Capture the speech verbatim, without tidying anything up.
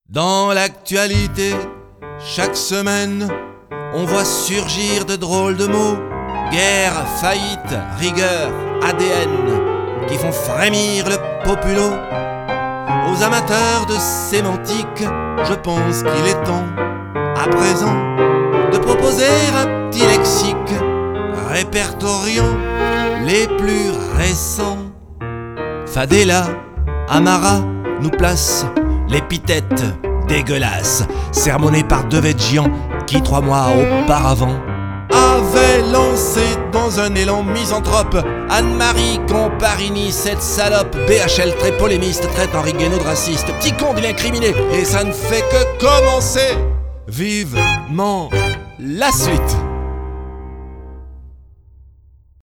Dans l'actualité, chaque semaine, on voit surgir de drôles de mots. Guerre, faillite, rigueur, A D N, qui font frémir le populo. Aux amateurs de sémantique, je pense qu'il est temps, à présent, de proposer un petit lexique répertoriant les plus récents. Fadela, Amara nous place l'épithète dégueulasse, sermonnée par deux géants qui, trois mois auparavant, avait lancé dans un élan misanthrope Anne-Marie Comparini, cette salope. B H L très polémiste traite Henri Guénaud de raciste. Petit con d'une incriminé, et ça ne fait que commencer. Vivement la suite.